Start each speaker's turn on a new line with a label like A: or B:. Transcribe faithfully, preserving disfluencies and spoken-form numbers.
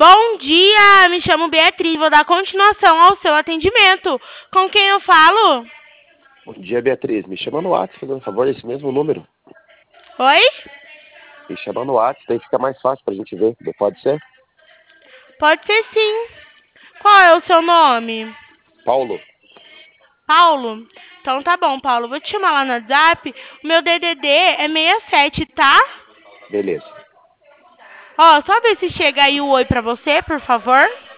A: Bom dia, me chamo Beatriz, vou dar continuação ao seu atendimento. Com quem eu falo?
B: Bom dia, Beatriz. Me chama no WhatsApp, fazendo um favor, esse mesmo número.
A: Oi?
B: Me chama no WhatsApp, daí fica mais fácil pra gente ver. Pode ser?
A: Pode ser sim. Qual é o seu nome?
B: Paulo.
A: Paulo? Então tá bom, Paulo. Vou te chamar lá no WhatsApp. O meu D D D é sessenta e sete, tá?
B: Beleza.
A: Ó, só ver se chega aí o oi pra você, por favor.